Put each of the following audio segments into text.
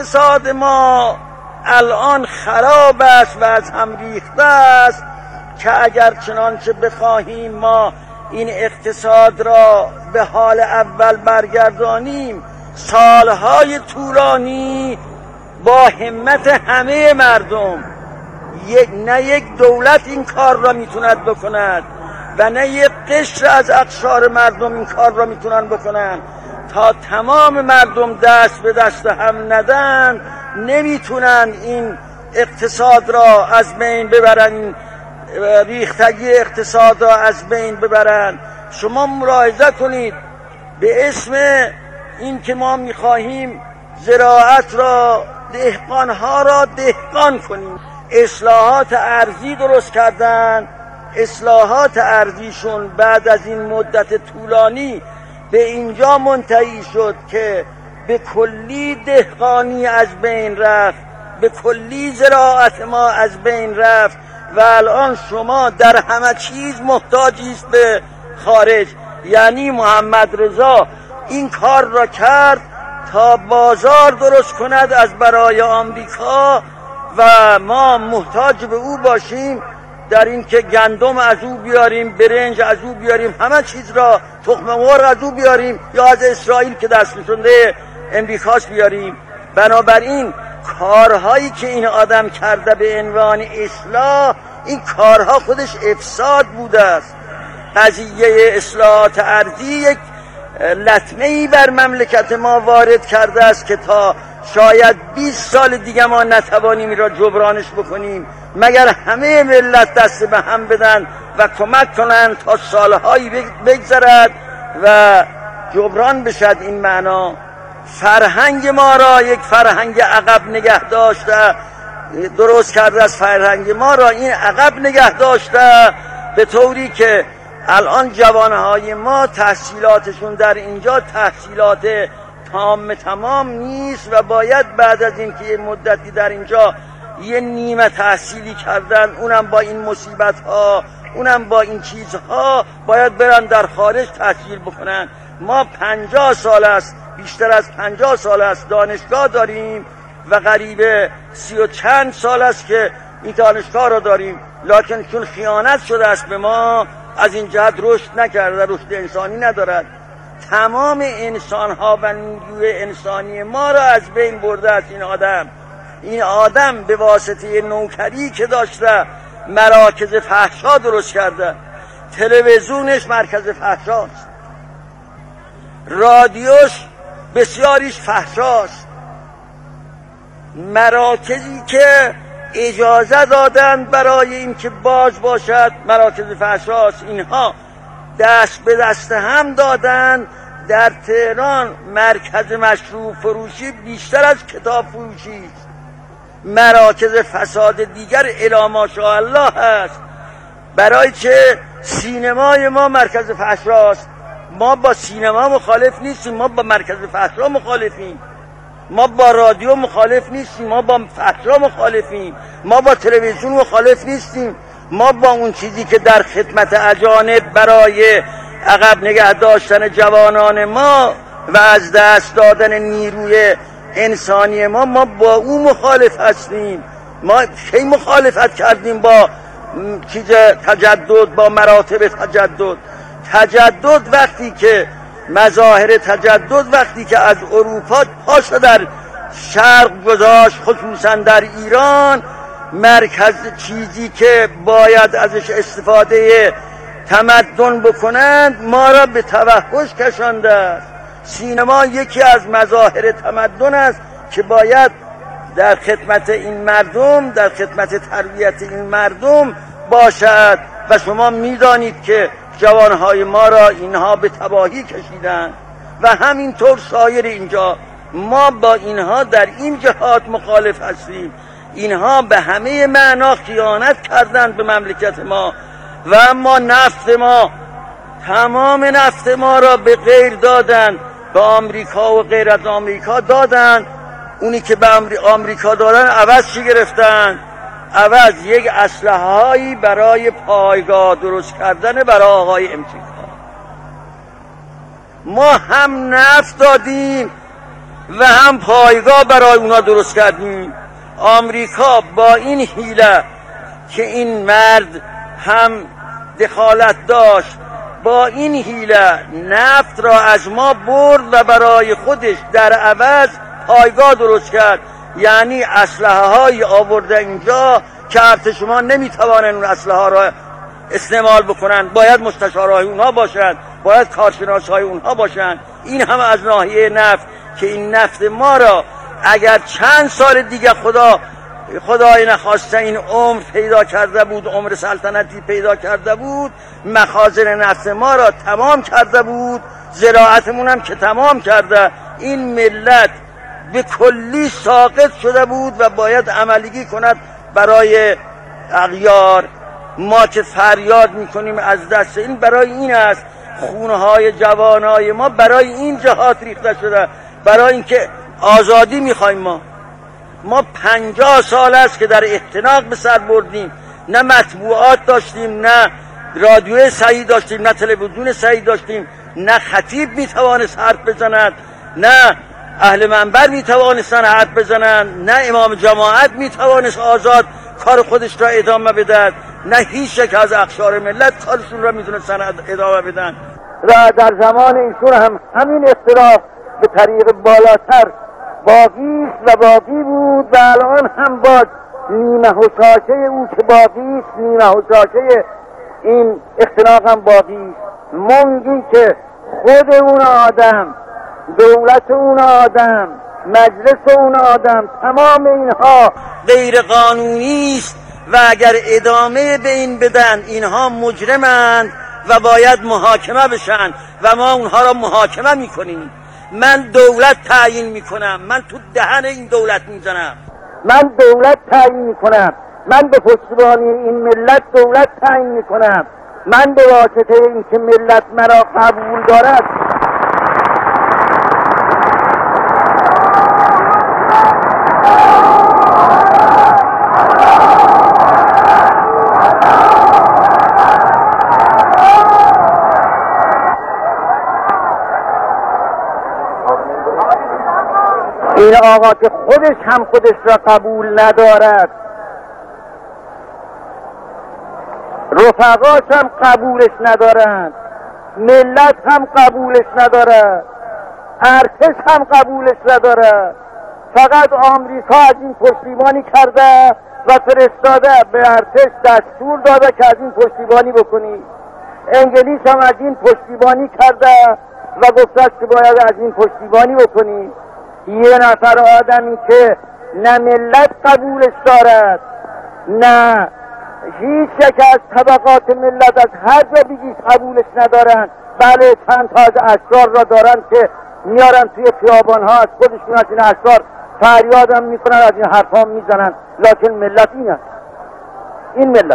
اقتصاد ما الان خراب است و از هم ریخته است که اگر چنانچه بخواهیم ما این اقتصاد را به حال اول برگردانیم، سالهای طولانی با همت همه مردم، نه یک دولت این کار را میتوند بکند و نه یک قشر از اقشار مردم این کار را میتونن بکنن، تا تمام مردم دست به دست هم ندن نمیتونن این اقتصاد را از بین ببرن، ریختگی اقتصاد را از بین ببرن. شما ملاحظه کنید، به اسم این که ما میخواهیم زراعت را، دهقانها را دهقان کنیم، اصلاحات ارضی درست کردن. اصلاحات ارضیشون بعد از این مدت طولانی به اینجا منتهی شد که به کلی دهقانی از بین رفت، به کلی زراعت ما از بین رفت و الان شما در همه چیز محتاجید به خارج. یعنی محمد رضا این کار را کرد تا بازار درست کند از برای آمریکا و ما محتاج به او باشیم در این که گندم از او بیاریم، برنج از او بیاریم، همه چیز را، تخم مرغ از او بیاریم یا از اسرائیل که دست نشانده امریکاست بیاریم. بنابراین کارهایی که این آدم کرده به عنوان اصلاح، این کارها خودش افساد بوده است. قضیه اصلاحات ارضی یک لطمه‌ای بر مملکت ما وارد کرده است که تا شاید 20 سال دیگه ما نتوانیم این را جبرانش بکنیم مگر همه ملت دست به هم بدن و کمک کنند تا سالهایی بگذرد و جبران بشد. این معنا فرهنگ ما را یک فرهنگ عقب نگه داشته، درست کرده از فرهنگ ما را این عقب نگه داشته، به طوری که الان جوانهای ما تحصیلاتشون در اینجا تحصیلات تمام نیست و باید بعد از اینکه یه مدتی در اینجا یه نیمه تحصیلی کردن، اونم با این مصیبت ها، اونم با این چیزها، باید برن در خارج تحصیل بکنن. ما 50 سال است، بیشتر از 50 سال است دانشگاه داریم و قریب 30 و چند سال است که این دانشگاه را داریم، لکن چون خیانت شده است به ما از این جهت رشد نکرده، رشد انسانی ندارد. تمام انسان ها و نیروی انسانی ما را از بین برده است این آدم به واسطه نوکری که داشته مراکز فحشا درست کرده. تلویزیونش مرکز فحشاست، رادیوش بسیاریش فحشاست، مراکزی که اجازه دادن برای این که باز باشد مراکز فحشاست، اینها دست به دست هم دادن. در تهران مرکز مشروب فروشی بیشتر از کتاب فروشی است. مراکز فساد دیگر الی ماشاءالله هست، برای که سینمای ما مرکز فحشاست. ما با سینما مخالف نیستیم، ما با مرکز فحشا مخالفیم. ما با رادیو مخالف نیستیم، ما با فحشا مخالفیم. ما با تلویزیون مخالف نیستیم. ما با اون چیزی که در خدمت اجانب برای عقب نگه داشتن جوانان ما و از دست دادن نیروی انسانی ما با اون مخالف هستیم. ما کی مخالفت کردیم با چیز تجدد، با مراتب تجدد وقتی که مظاهر تجدد وقتی که از اروپا پاشو در شرق گذاشت، خصوصا در ایران، مرکز چیزی که باید ازش استفاده تمدن بکنند ما را به توحش کشانده است. سینما یکی از مظاهر تمدن است که باید در خدمت این مردم، در خدمت تربیت این مردم باشد و شما میدانید که جوانهای ما را اینها به تباهی کشیدند و همینطور سایر اینجا. ما با اینها در این جهات مخالف هستیم. اینها به همه معنا خیانت کردند به مملکت ما و اما نفت ما، تمام نفت ما را به غیر دادن، به آمریکا و غیر از آمریکا دادن. اونی که به آمریکا دادن عوض چی گرفتن؟ عوض یک اسلحه‌ای برای پایگاه درست کردن برای آقای امریکا. ما هم نفت دادیم و هم پایگاه برای اونا درست کردیم. آمریکا با این حیله که این مرد هم دخالت داشت، با این حیله نفت را از ما برد و برای خودش در عوض پایگاه درست کرد. یعنی اسلحه های آورده اینجا که ارتش ما نمیتوانند اون اسلحه ها را استعمال بکنن، باید مستشارهای اونها باشند، باید کارشناسهای اونها باشند. این هم از ناحیه نفت که این نفت ما را اگر چند سال دیگه خدای نخواسته این عمر پیدا کرده بود، عمر سلطنتی پیدا کرده بود، مخازن نفت ما را تمام کرده بود، زراعتمون هم که تمام کرده، این ملت به کلی ساقط شده بود و باید عملگی کند برای اغیار. ما که فریاد میکنیم از دست این، برای این است خونه های جوانای ما برای این جهات ریخته شده، برای اینکه آزادی میخوایم. ما 50 سال است که در اختناق به سر بردیم، نه مطبوعات داشتیم، نه رادیو صحیح داشتیم، نه تلویزیون صحیح داشتیم، نه خطیب میتوانست حرف بزند، نه اهل منبر میتوانستن حرف بزنند، نه امام جماعت میتوانست آزاد کار خودش را ادامه بدهد، نه هیچ یک از اقشار ملت کارشون را میتونستن ادامه بدن. و در زمان ایشون هم همین اختلاف به طریق بالاتر باقی است و باقی بود و الان هم باز نیمه حشاشه او که باقی است، نیمه حشاشه این اختلاف هم باقی است. منگی که خود اون آدم، دولت اون آدم، مجلس اون آدم، تمام اینها غیر قانونی است و اگر ادامه به این بدن اینها مجرمند و باید محاکمه بشن و ما اونها را محاکمه میکنیم. من دولت تعیین میکنم، من تو دهن این دولت میزنم، من دولت تعیین میکنم، من به پشتیبانی این ملت دولت تعیین میکنم، من به واسطه این که ملت مرا قبول دارد این آقا که خودش هم خودش را قبول ندارد، رفقاش هم قبولش ندارند، ملت هم قبولش ندارد، ارتش هم قبولش ندارد، فقط آمریکا از این پشتیبانی کرده و فرستاده به ارتش دستور داده که از این پشتیبانی بکنی. انگلیس هم از این پشتیبانی کرده و گفته که باید از این پشتیبانی بکنی. یه نفر آدمی که نه ملت قبولش دارد، نه هیچ یک از طبقات ملت از هر جا بگید قبولش ندارن. بله چند تا از اشرار را دارن که میارن توی خیابان ها، از خودشون از این اشرار فریاد هم میکنن، از این حرف هم میزنن، لکن ملت این است، این ملت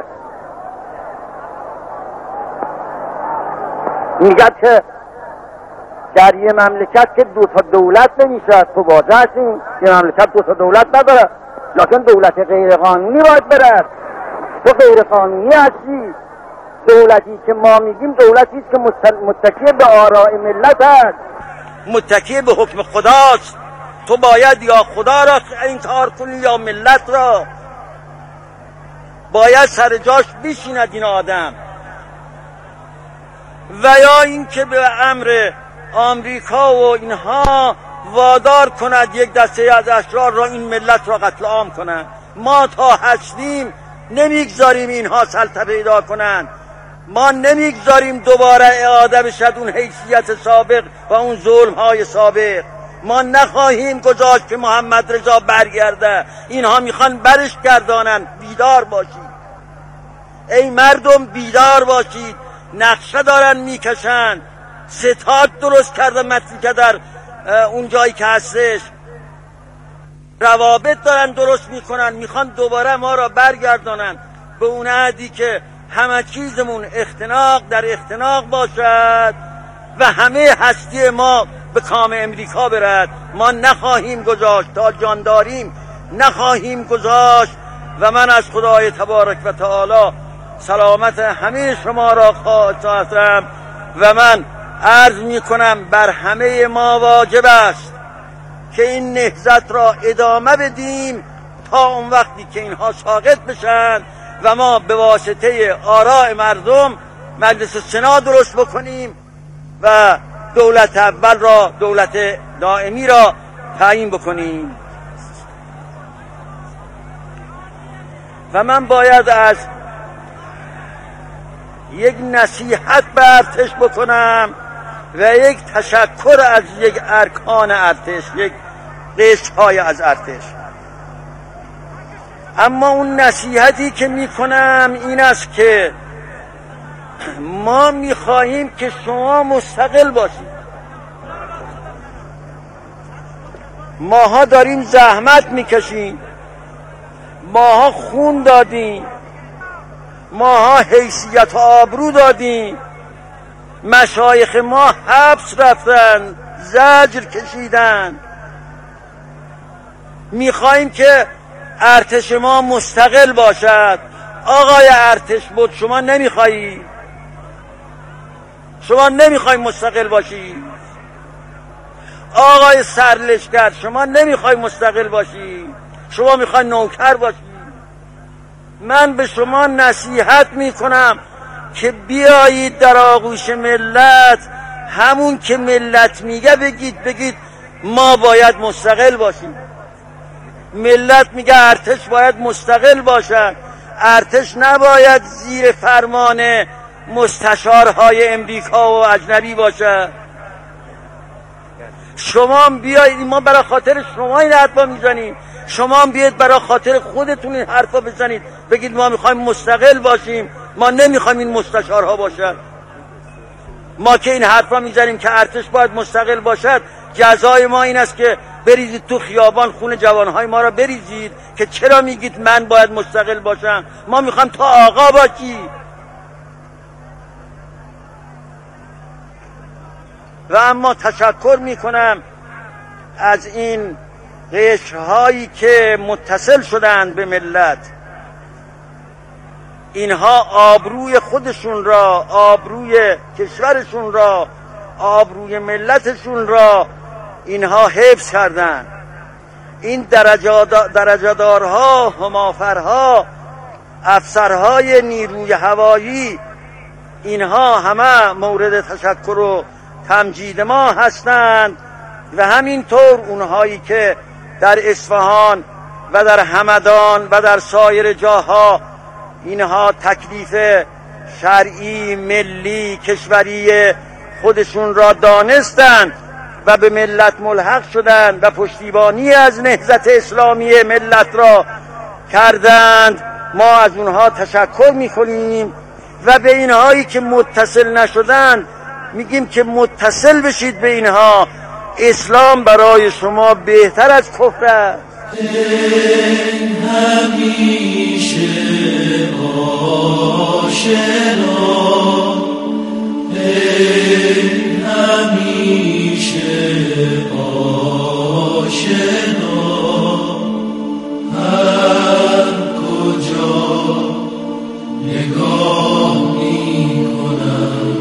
میگه که در یه مملکت که دو تا دولت نمیشه، تو واضح هستیم یه مملکت دو تا دولت نداره، لکن دولت غیر قانونی باید برد. تو غیر قانونی هستی. دولتی که ما میگیم دولتی است که متکی به آراء ملت است، متکی به حکم خداست. تو باید یا خدا را انکار کنی یا ملت را. باید سر جاش بشیند این آدم، و یا اینکه به امر آمریکا و اینها وادار کند یک دسته از اشرار را این ملت را قتل عام کنند. ما تا هستیم نمیگذاریم اینها سلطه پیدا کنند، ما نمیگذاریم دوباره اعاده بشد اون حیثیت سابق و اون ظلم های سابق. ما نخواهیم گذاشت که محمد رضا برگرده. اینها میخوان برش گردانن. بیدار باشید ای مردم، بیدار باشید. نقشه دارن میکشن، ستاد درست کرده مطلی که در اون جایی که هستش، روابط دارن درست میکنن، میخوان دوباره ما را برگردانن به اون عهدی که همه چیزمون اختناق در اختناق باشد و همه هستی ما به کام امریکا برد. ما نخواهیم گذاشت، تا جان داریم نخواهیم گذاشت. و من از خدای تبارک و تعالی سلامت همه شما را خواستم و من عرض می کنم بر همه ما واجب است که این نهضت را ادامه بدیم تا اون وقتی که اینها ساقط بشن و ما به واسطه آراء مردم مجلس سنا درست بکنیم و دولت اول را، دولت دائمی را تعیین بکنیم. و من باید از یک نصیحت به ارتش بکنم و یک تشکر از یک ارکان ارتش، یک قشرهای از ارتش. اما اون نصیحتی که میکنم این است که ما میخواهیم که شما مستقل باشید. ماها داریم زحمت میکشیم، ماها خون دادیم، ماها حیثیت و آبرو دادیم، مشایخ ما حبس رفتن، زجر کشیدن. میخواهیم که ارتش ما مستقل باشد. آقای ارتش بود، شما نمیخوایی؟ شما نمیخوای مستقل باشی؟ آقای سرلشکر شما نمیخوای مستقل باشی؟ شما میخوای نوکر باشی؟ من به شما نصیحت میکنم که بیایید در آغوش ملت، همون که ملت میگه بگید ما باید مستقل باشیم. ملت میگه ارتش باید مستقل باشد، ارتش نباید زیر فرمان مستشارهای امریکا و اجنبی باشد. شما بیایید، ما برای خاطر شما این حرفا میزنیم، شما بیاید برای خاطر خودتون این حرفا بزنید، بگید ما میخوایم مستقل باشیم، ما نمیخوایم این مستشارها باشد. ما که این حرفا میزنیم که ارتش باید مستقل باشد، جزای ما این است که بریزید تو خیابان خون جوانهای ما را بریزید که چرا میگید من باید مستقل باشم؟ ما میخوایم تا آقا باشی. و اما تشکر میکنم از این قشرهایی که متصل شدند به ملت. اینها آبروی خودشون را، آبروی کشورشون را، آبروی ملتشون را اینها حفظ کردند. این درجه‌دارها، همافرها، افسرهای نیروی هوایی، اینها همه مورد تشکر و تمجید ما هستند و همینطور اونهایی که در اصفهان و در همدان و در سایر جاها اینها تکلیف شرعی، ملی، کشوری خودشون را دانستند و به ملت ملحق شدند و پشتیبانی از نهضت اسلامی ملت را کردند. ما از اونها تشکر میکنیم و به اینهایی که متصل نشدند میگیم که متصل بشید به اینها. اسلام برای شما بهتر از کفر است. همیشه آشنا، همیشه آشنا، هر کجا نگاه میکنم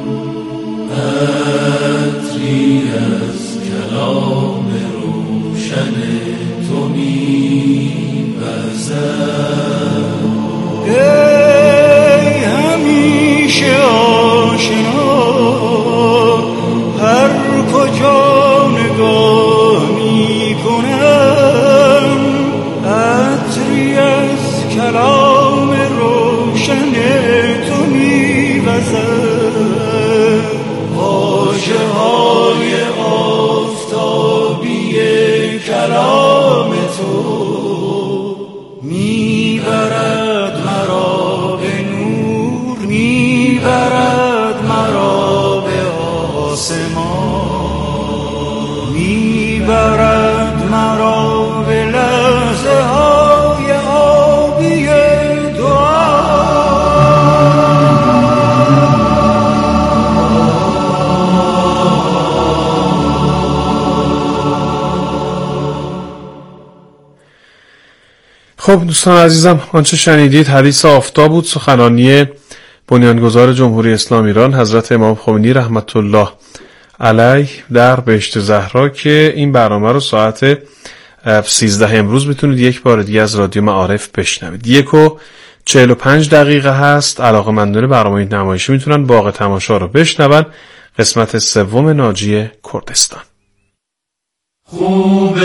عطری از کلام روشن تو می‌وزد. ای همیشه آشنا، هر کجا نگاه میکنم عطری از کلام روشن تو می‌وزد. واژه‌های آفتابی کلام تو میبرد مرا به نور، میبرد مرا به آسمان، میبرد مرا به لحظه های آبی دعا. خب دوستان عزیزم، آنچه شنیدید حدیث آفتاب بود، سخنانی بنیانگذار جمهوری اسلامی ایران حضرت امام خمینی رحمت الله علیه در بهشت زهرا که این برنامه رو ساعت 13 امروز میتونید یک بار دیگه از رادیو معارف بشنوید. 1:45 هست. علاقه‌مندان برنامه نمایشی میتونن باغ تماشا رو بشنون. قسمت سوم ناجی کردستان. خوب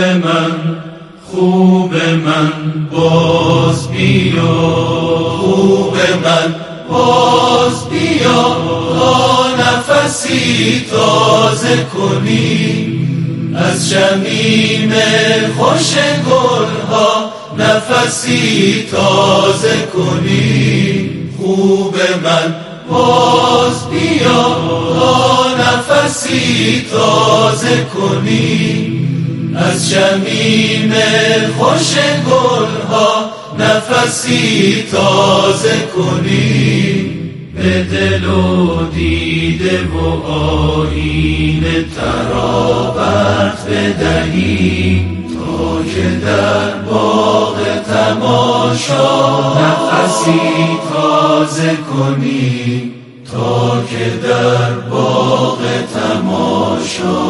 من باز بیا، خوب من باز بیا، تا نفسی تازه کنی از شمیم خوش گلها، نفسی تازه کنی. خوب من باز بیا، تا نفسی تازه کنی از شمیم خوش گلها، نفسی تازه کنی. به دل و دیده و آیین ترابت بدهی، تا که در باغ تماشا نفسی تازه کنی، تا که در باغ تماشا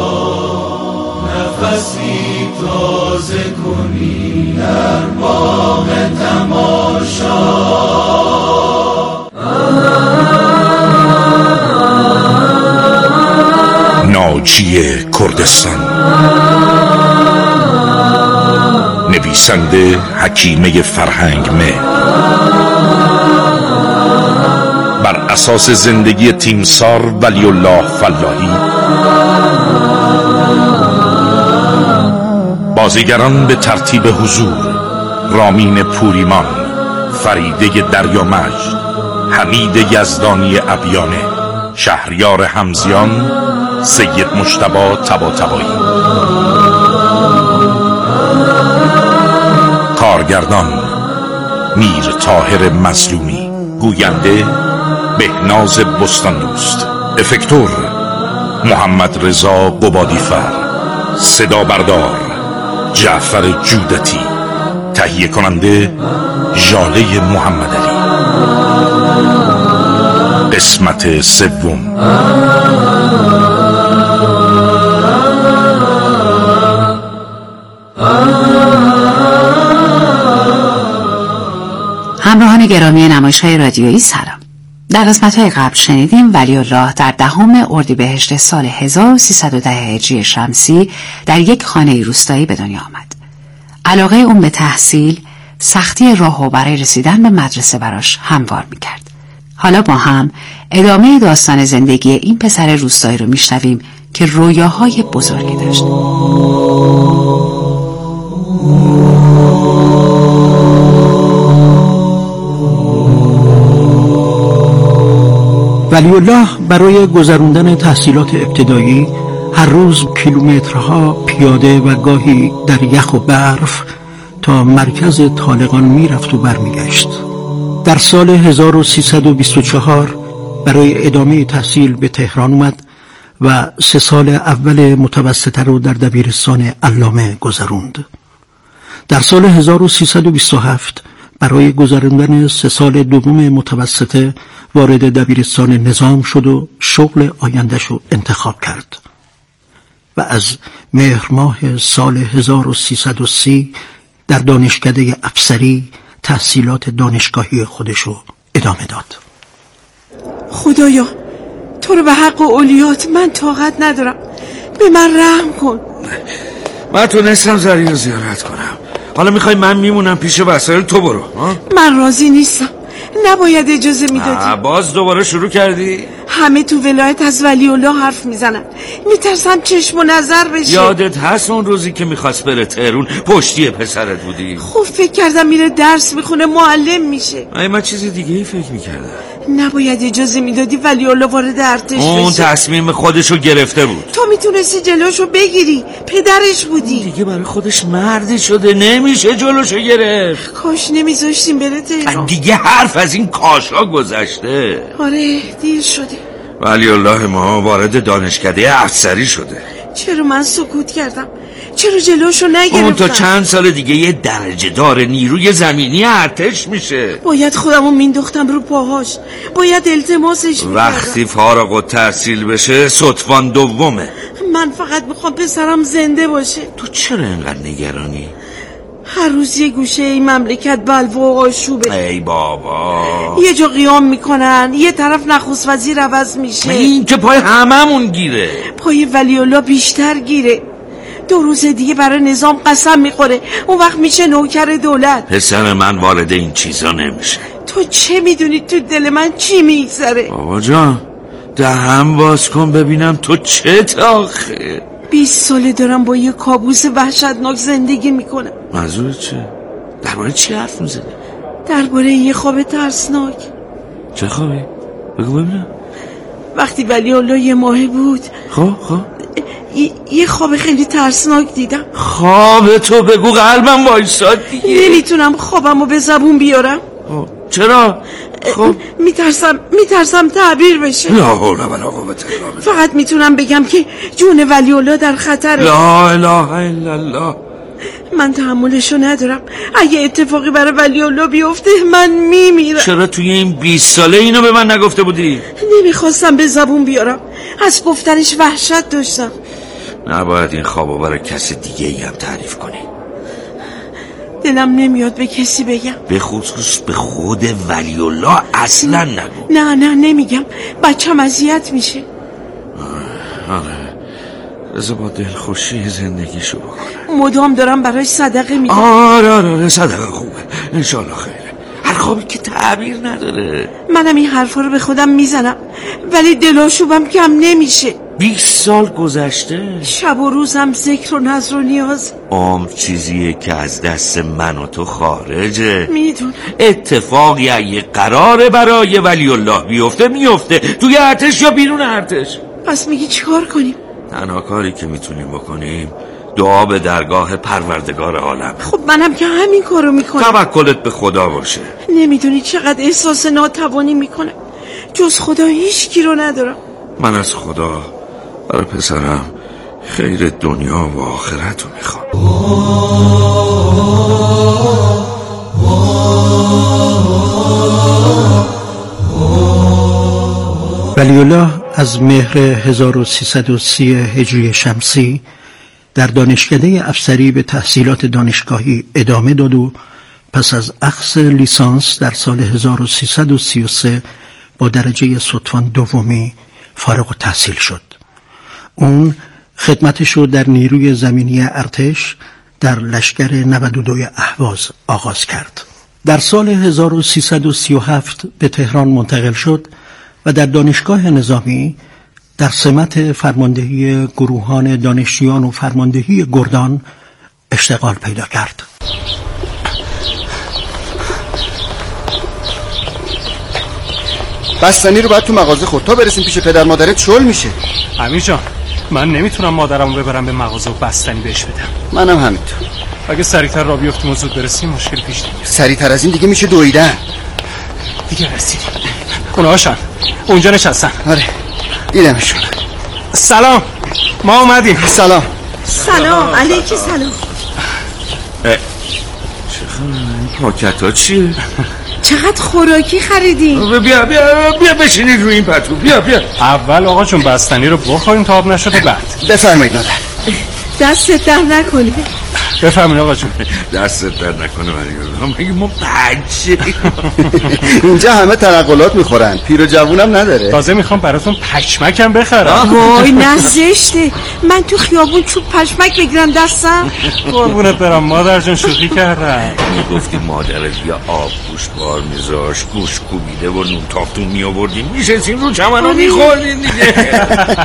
نفسی تازه کنی، در باغ تماشا. ناجی کردستان. نویسنده حکیمه فرهنگمه، بر اساس زندگی تیمسار ولی الله فلاحی. بازیگران به ترتیب حضور: رامین پوریمان، فریده دریامجد، حمید یزدانی ابیانه، شهریار حمزیان، سید مجتبی طباطبایی. کارگردان: میر طاهر مظلومی، گوینده: بهناز بستاندوست، افکتور: محمد رضا قبادیفر، صدا بردار: جعفر جودتی، تهیه کننده: ژاله محمدعلی. قسمت سوم. همراهان گرامی نمایش‌های رادیویی سلام. در قسمت‌های قبل شنیدیم ولی الله در 10 اردیبهشت سال 1310 هجری شمسی در یک خانه روستایی به دنیا آمد. علاقه اون به تحصیل سختی راهو برای رسیدن به مدرسه براش هموار می‌کرد. حالا با هم ادامه داستان زندگی این پسر روستایی رو میشنویم که رویاهای بزرگی داشت. ولی الله برای گذراندن تحصیلات ابتدایی هر روز کیلومترها پیاده و گاهی در یخ و برف تا مرکز طالقان میرفت و برمیگشت. در سال 1324 برای ادامه تحصیل به تهران اومد و 3 سال اول متوسطه رو در دبیرستان علامه گذروند. در سال 1327 برای گذراندن 3 سال دوم متوسطه وارد دبیرستان نظام شد و شغل آینده‌ش رو انتخاب کرد و از مهر ماه سال 1330 در دانشکده افسری تحصیلات دانشگاهی خودش رو ادامه داد. خدایا تو رو به حق اولیات من طاقت ندارم، به من رحم کن. من تونستم زری رو زیارت کنم، حالا میخوای من میمونم پیش وسایل تو برو؟ من راضی نیستم، نباید اجازه میدادی. باز دوباره شروع کردی؟ همه تو ولایت از ولی الله حرف میزنن، میترسم چشم و نظر بشه. یادت هست اون روزی که میخواست بره تهرون پشتی پسرت بودی؟ خب فکر کردم میره درس میخونه معلم میشه. من چیز دیگه ای فکر میکردم. نباید اجازه میدادی ولی الله وارد ارتش بشه. اون تصمیم خودشو گرفته بود، تو میتونستی جلوشو بگیری، پدرش بودی. دیگه برای خودش مردی شده، نمیشه جلوشو گرفت. کاش نمیذاشتیم بره تهران. دیگه حرف از این کاشا گذشته. آره دیر شده. ولی الله ما وارد دانشکده افسری شده. چرا من سکوت کردم؟ چرا جلوشو نگرفتم؟ اون تا چند سال دیگه یه درجه دار نیروی زمینی ارتش میشه. باید خودمو مینداختم رو پاهاش، باید التماسش میکردم. وقتی فارغ التحصیل بشه ستوان دومه. من فقط میخوام پسرم زنده باشه. تو چرا اینقدر نگرانی؟ هر روز یه گوشه این مملکت بلوا و آشوبه. ای بابا، یه جا قیام میکنن، یه طرف نخست وزیر عوض میشه. این که پای هممون گیره. پای ولی الله بیشتر گیره. 2 روز دیگه برای نظام قسم میخوره، اون وقت میشه نوکر دولت. پسر من وارد این چیزا نمیشه. تو چه میدونی تو دل من چی میگذره؟ بابا جان دهن باز کن ببینم تو چه تاخه. 20 ساله دارم با یه کابوس وحشتناک زندگی میکنم. منظور چه؟ درباره چی حرف میزنی؟ درباره یه خواب ترسناک. چه خوابی؟ بگو ببینم. وقتی ولی الله 1 ماه بود خب یه خواب خیلی ترسناک دیدم. خواب تو بگو، قلبم وایساد دیگه. نمیتونم خوابمو به زبون بیارم. چرا؟ خب میترسم تعبیر بشه. لا حول ولا قوة الا بالله. فقط میتونم بگم که جون ولی الله در خطره. لا اله الا الله. من تحملشو ندارم. اگه اتفاقی برای ولی الله بیفته من میمیرم. چرا توی این 20 ساله اینو به من نگفته بودی؟ نمیخواستم به زبون بیارم، از گفتنش وحشت داشتم. نباید این خوابو برای کسی دیگه ای هم تعریف کنی. دلم نمیاد به کسی بگم، به خصوص به خود ولی الله اصلا نگو. نه نمیگم، بچم اذیت میشه. آره بذار با دلخوشی زندگی شروع کنه. مدام دارم براش صدقه میدم. آره صدقه خوبه انشالله خیره. هر خوابی که تعبیر نداره. منم این حرفا رو به خودم میزنم ولی دلاشوبم کم نمیشه. 20 سال گذشته، شب و روزم ذکر و نذر و نیاز. عمر چیزیه که از دست من و تو خارجه. میدونم. اتفاقی اگه قراره برای ولی الله بیفته میفته، توی ارتش یا بیرون ارتش. پس میگی چیکار کنیم؟ تنها کاری که میتونیم بکنیم دعا به درگاه پروردگار عالم. خب منم که همین کارو میکنم. توکلت به خدا باشه. نمیدونی چقدر احساس ناتوانی میکنم، جز خدا هیچ کی رو ندارم. من از خدا برای پسرم خیر دنیا و آخرت رو میخوام. ولی الله از مهر 1330 هجری شمسی در دانشکده افسری به تحصیلات دانشگاهی ادامه داد و پس از اخذ لیسانس در سال 1333 با درجه ستوان دومی فارغ التحصیل شد. اون خدمتش رو در نیروی زمینی ارتش در لشکر 92 اهواز آغاز کرد. در سال 1337 به تهران منتقل شد و در دانشگاه نظامی در سمت فرماندهی گروهان دانشجویان و فرماندهی گردان اشتغال پیدا کرد. بستنی رو باید تو مغازه خود تا برسیم پیش پدر مادرت شل میشه. امیر جان من نمیتونم مادرمو ببرم به مغازه و بستنی بهش بدم. منم همینطور. اگه سریعتر راه بیفتیم و زود برسیم مشکل پیش نمیاد. سریعتر از این دیگه میشه دویدن. دیگه رسیدیم. اونهاشن اونجا نشستن. آره دیدمشون. سلام ما اومدیم. سلام علیکی سلام. چه این پاکت ها چیه؟ چقدر خوراکی خریدین؟ بیا بشینید روی این پتو. بیا اول آقا چون بستنی رو بخوریم تا آب نشده بعد. بفرمایید مادر. دستت در نکنه. بفرمایید آقا جون. دستت در نکنه مگه ما بچه. اینجا همه تنقلات میخورن، پیر و جوونم نداره. تازه میخوام براتون پشمکم بخرم. وای نه زشته، من تو خیابون چوب پشمک بگیرم دستم؟ قربونت برم مادر جون شوخی کردم. گفتی مادرت یا آب گوشت بار میذاش گوش کوبیده و نون تافتون میآوردیم میشستیم رو چمنو میخوردیم دیگه.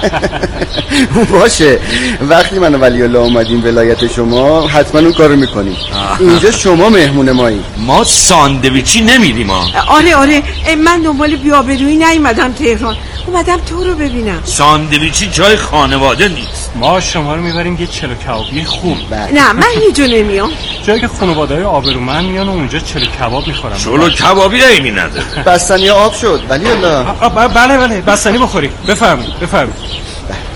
باشه وقتی من و ولی الله اومدیم ولایت شما حتما اون کارو میکنیم. اینجا شما مهمون مایی. ما ساندویچی نمیدیم ها. آره من دنبال بیابرویی نیومدم تهران، اومدم تو رو ببینم. ساندویچی جای خانواده نیست. ما شما رو میبریم یه چلو کبابی خوب. نه من هیچ جا نمیام. جایی که خانواده‌های آبرومند میان و اونجا چلو کباب میخورن. چلو کبابی ایمی نداره. بستنی آب شد ولی الله. بله بستنی بخوری. بفرمایید.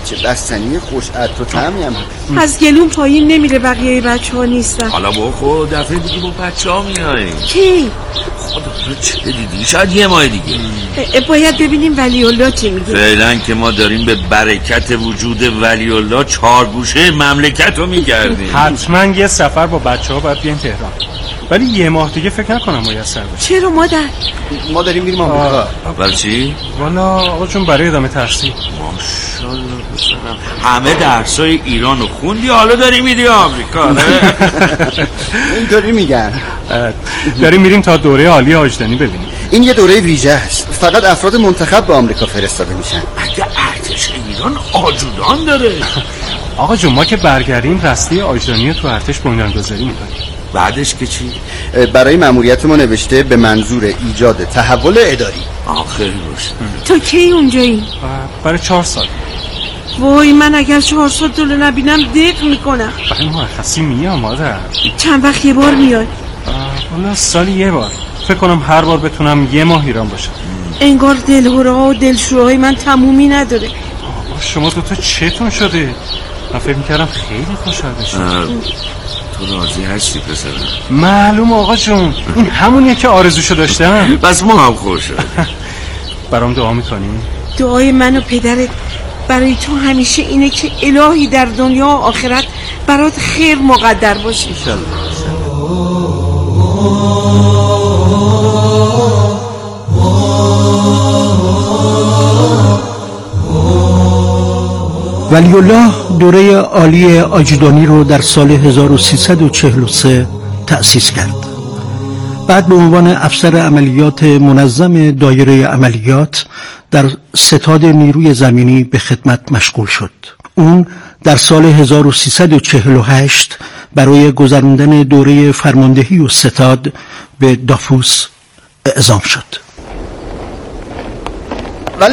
چه بستنی خوش عطر و طعمی هم از گلوم پایین نمیره بقیه بچه‌ها نیستن. حالا با خود دفعه دیگه با بچه‌ها میای. کی؟ خدا تو چه دیدی؟ شاید یه ماه دیگه. باید ببینیم ولی الله چی میگه. فعلا که ما داریم به برکت وجود ولی الله چهارگوشه مملکت رو میگردیم. حتما یه سفر با بچه‌ها باید بیاین تهران، ولی یه ماه دیگه فکر نکنم میسر بشه. چرا مادر؟ ما داریم میریم آمریکا. برای چی؟ والا آقا جون برای ادامه تحصیل. ماشاءالله پسرم، همه درسای ایرانو خوندی حالا داری میری آمریکا. اینطوری میگن. داریم میریم تا دوره عالی آجدانی ببینیم. این یه دوره ویژه است، فقط افراد منتخب به آمریکا فرستاده میشن. مگه ارتش ایران آجودان داره؟ آقا جون ما که برگردیم رسمی آجدانی تو ارتش بنیانگذاری میکنیم. بعدش که چی؟ برای مأموریت ما نوشته به منظور ایجاد تحول اداری. آخر باشه. تا کی اونجایی؟ برای 4 سال. وای من اگر 4 سال طول نبینم دق میکنم. برای مرخصی میام مادر. چند وقت یه بار میای؟ والا سالی یه بار. فکر کنم هر بار بتونم یه ماه ایران باشم. انگار دلهره‌ها و دلشوهای من تمومی نداره. شما دوتا چتون شده؟ من فکر میکردم خیلی خوشحال بشی. تو راضی هستی پسرم؟ معلوم آقا جون، این همونیه که آرزوشو داشتم. بس ما هم خوشحال. برام دعا میکنی؟ دعای من و پدرت برای تو همیشه اینه که الهی در دنیا و آخرت برات خیر مقدر باشه. ولی الله دوره عالی آجدانی رو در سال 1343 تأسیس کرد. بعد به عنوان افسر عملیات منظم دایره عملیات در ستاد نیروی زمینی به خدمت مشغول شد. اون در سال 1348 برای گذراندن دوره فرماندهی و ستاد به دافوس اعزام شد. ولی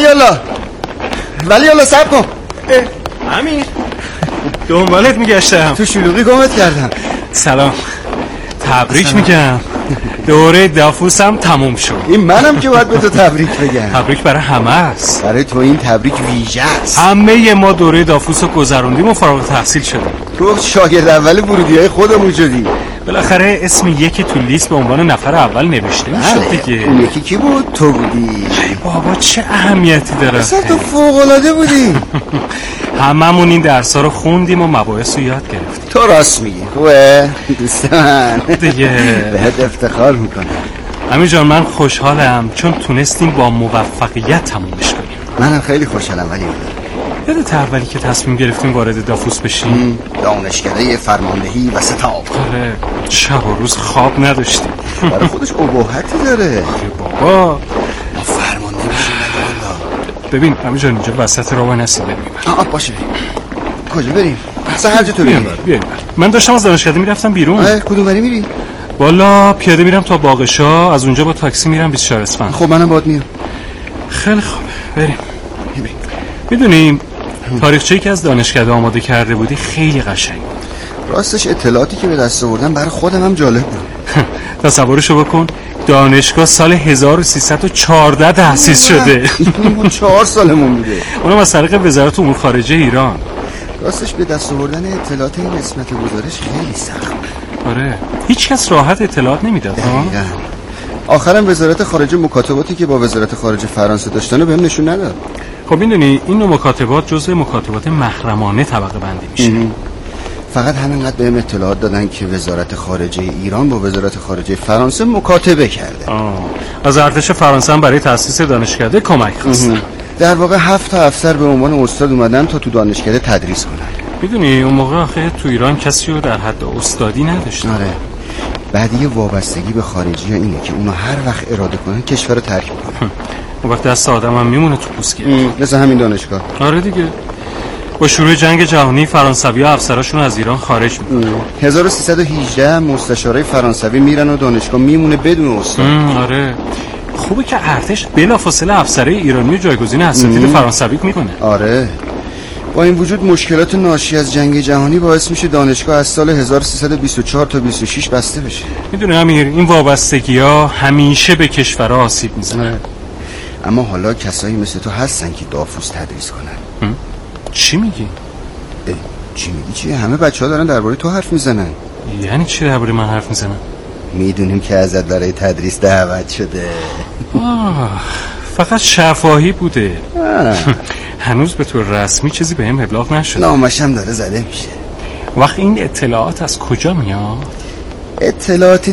الله صبر کن. امیر دنبالت میگشتم، تو شلوغی گمت کردم. سلام، تبریک میگم، دوره دافوس هم تموم شد. این منم که باید به تو تبریک بگم. تبریک برای همه است. برای تو این تبریک ویژه است. همه ما دوره دافوس رو گذروندیم و فارغ التحصیل شدیم. تو شاگرد اول ورودیای خودمون شدی. بالاخره اسم یکی تو لیست به عنوان نفر اول نوشته میشد دیگه. اون یکی کی بود؟ تو بودی. ای بابا چه اهمیتی داره؟ اصلا تو فوق‌العاده بودی. هممون این درس‌ها رو خوندیم و مباحث رو یاد گرفتیم. تو راست میگی. خوبه دوست من دیگه بهت افتخار میکنم. امیر جان من خوشحالم چون تونستیم با موفقیت تمومش کنیم. منم خیلی خوشحالم. ولی یادت اولی که تصمیم گرفتیم وارد دافوس بشیم؟ دانشکده فرماندهی و ستاد. آره شب و روز خواب نداشتیم. برای خودش ابهتی داره. بابا ما فرمانده بشیم نگه. ببین امیر جان اینجا وسط راه نسی بریم. باشه کجا بریم؟ اصلا هر جا تو بریم. من داشتم از دانشکده میرفتم بیرون. کدوم بری میری؟ والا پیاده میرم تا باغشا، از اونجا با تاکسی میرم 24 اسفند. خب منم باهات میام. خیلی خوب بریم. میدونیم تاریخچه‌ای که از دانشکده آماده کرده بودی خیلی قشنگ بود. راستش اطلاعاتی که به دست آوردم برای خودم هم جالب بود. تصورشو بکن دانشگاه سال 1314 تأسیس شده. اون 4 سالمون بوده. اونم از طریق وزارت امور خارجه ایران. راستش به دست آوردن اطلاعات این قسمت گزارش خیلی سخت. آره هیچ کس راحت اطلاعات نمیداد. آخرم وزارت خارجه مکاتباتی که با وزارت خارجه فرانسه داشتن رو بهم نشون نداد. خب میدونی این نوع مکاتبات جزء مکاتبات محرمانه طبقه بندی میشه. فقط همینقدر بهم اطلاعات دادن که وزارت خارجه ایران با وزارت خارجه فرانسه مکاتبه کرده. از ارتش فرانسه هم برای تأسیس دانشکده کمک خواستن. در واقع 7 تا افسر به عنوان استاد اومدن تا تو دانشکده تدریس کنن. میدونی اون موقع آخه تو ایران کسی رو در حد استادی نداشتن. آره. بعدی وابستگی به خارجی اینه که اونا هر وقت اراده کنن کشور رو ترک میکنن. اون وقت دست آدم هم میمونه تو پوست گرفت. مثل همین دانشگاه. آره دیگه. با شروع جنگ جهانی فرانسوی‌ها افسراشون از ایران خارج میکنن. 1318 مستشارای فرانسوی میرن و دانشگاه میمونه بدون استاد. آره. خوبه که ارتش بلافاصله افسرای ایرانی جایگزین اساتید فرانسوی میکنه. آره. با این وجود مشکلات ناشی از جنگ جهانی باعث میشه دانشگاه از سال 1324 تا 26 بسته بشه. میدونی امیر این وابستگی‌ها همیشه به کشورها آسیب میزنه. اما حالا کسایی مثل تو هستن که دافوس تدریس کنن. چی میگی؟ چی میگی چی؟ همه بچه‌ها دارن درباره تو حرف میزنن. یعنی چی درباره من حرف میزنن؟ میدونیم که ازت برای تدریس دعوت شده. فقط شفاهی بوده. هنوز به طور رسمی چیزی بهم ابلاغ نشده. نامشم داره زده میشه. وقت این اطلاعات از کجا میاد؟ اطلاعات